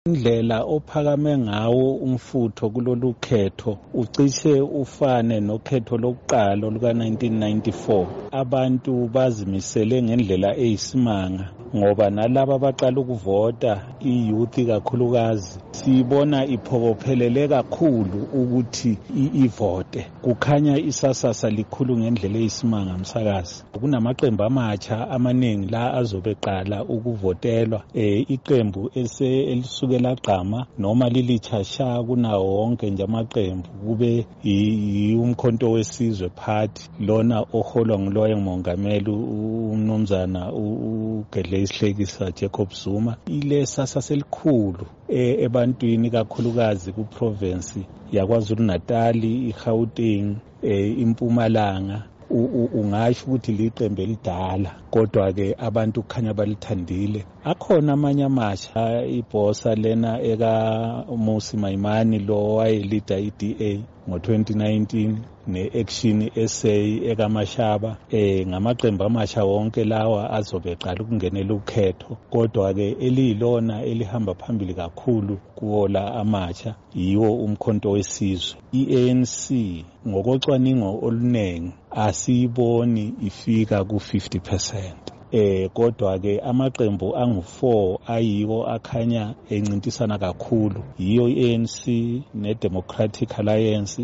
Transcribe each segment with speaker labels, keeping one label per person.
Speaker 1: Indlela ophakame ngawo umfutho kulolu khetho ucishe ufane nokhetho lokuqala luka-1994. Abantu bazimisele ngendlela eyisimanga ngoba nalaba abaqala ukuvota iyouth kakhulukazi sibona iphokophelele kakhulu ukuthi ivote. Kukhanya isasasa likhulu ngendlela eyisimanga msakazi. Kunamaqembu amatsha amaningi la azobeqala ukuvotelwa. Iqembu elisuke lagqama noma lilitshasha kunawo wonke nje amaqembu kube umkhonto wesizwe party lona oholwa nguloyo mongameli umnumzana uGedleyi Sihlekisa Jacob Zuma. Ile sasasa elikhulu ebantwini kakhulukazi ku-province yaKwaZulu Natal, iGauteng, iMpumalanga. Ungasho ukuthi liqembu elidala kodwa ke abantu kukhanya balithandile. Akhona amanye amasha, ibhosa lena eka Musi Maimane lo wayelida iDA ngo-2019 ne-Action SA ekaMashaba. Ngamaqembu amasha wonke lawa azobeqala ukungenela ukhetho kodwa ke eliyilona elihamba phambili kakhulu kuwola amatsha yiwo umkhonto wesizwe. I-ANC ngokocwaningo olunengi asiyiboni ifika ku-50%. Kodwa ke amaqembu angu-4 ayiwo akhanya encintisana kakhulu yiyo i-ANC ne-Democratic Alliance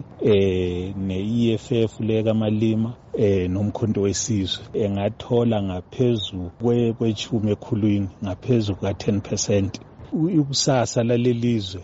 Speaker 1: ne-EFF leka Malima nomkhonto wesizwe engathola ngaphezu kwechumi ekhulwini, ngaphezu ka-10%. Ikusasa lalelizwe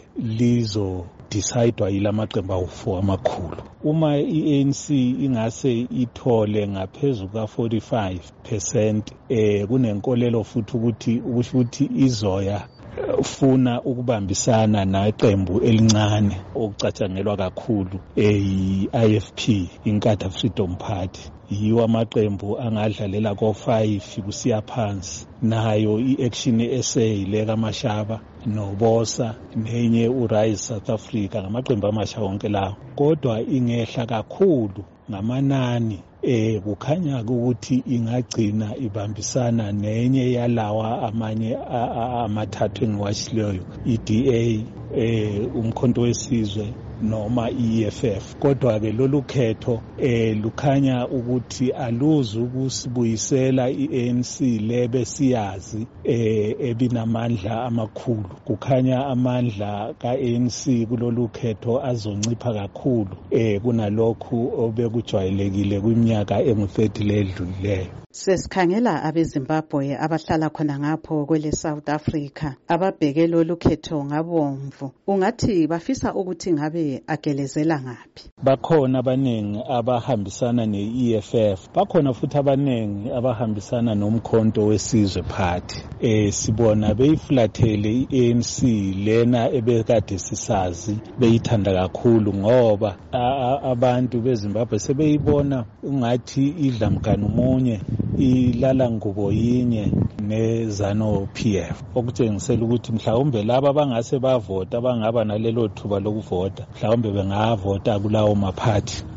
Speaker 1: decide yila maqembu awu-4 amakhulu. Uma i-ANC ingase ithole ngaphezu ka-45%, kunenkolelo futhi ukuthi izoya ufuna ukubambisana neqembu elincane okucatshangelwa kakhulu i-IFP, Inkatha Freedom Party. Yiwo amaqembu angadlalela ko-5 kusiya phansi. Nayo i-Action SA leka Mashaba noBosa nenye uRise South Africa ngamaqembu amasha wonke lawo. Kodwa ingehla kakhulu ngamanani kukhanya ukuthi ingagcina ibambisana nenye yalawa amanye amathathu engiwashileyo, iDA, umkhonto wesizwe noma i-EFF. Kodwa ke lolu khetho lukhanya ukuthi aluzi ukusibuyisela i-ANC lebe siyazi ebinamandla amakhulu. Kukhanya amandla ka-ANC kulolu khetho azoncipha kakhulu kunalokhu obekujwayelekile kwiminyaka engu-30 ledlulileyo.
Speaker 2: Sesikhangela abeZimbabwe abahlala khona ngapho kwele South Africa ababheke lolu khetho ngabomvu. Ungathi bafisa ukuthi ngabe agelezela ngaphi?
Speaker 1: Bakhona abaningi abahambisana ne-EFF, bakhona futhi abaningi abahambisana nomkhonto wesizwe party. Sibona beyiflathele i-ANC lena ebekade sisazi beyithanda kakhulu ngoba abantu beZimbabwe sebeyibona ungathi idla mganu munye, ilala ngubo yinye neZanu PF, okutshengisela ukuthi mhlawumbe laba abangase bavota abangaba nalelo thuba lokuvota mhlawumbe bengavota kulawo maphathi.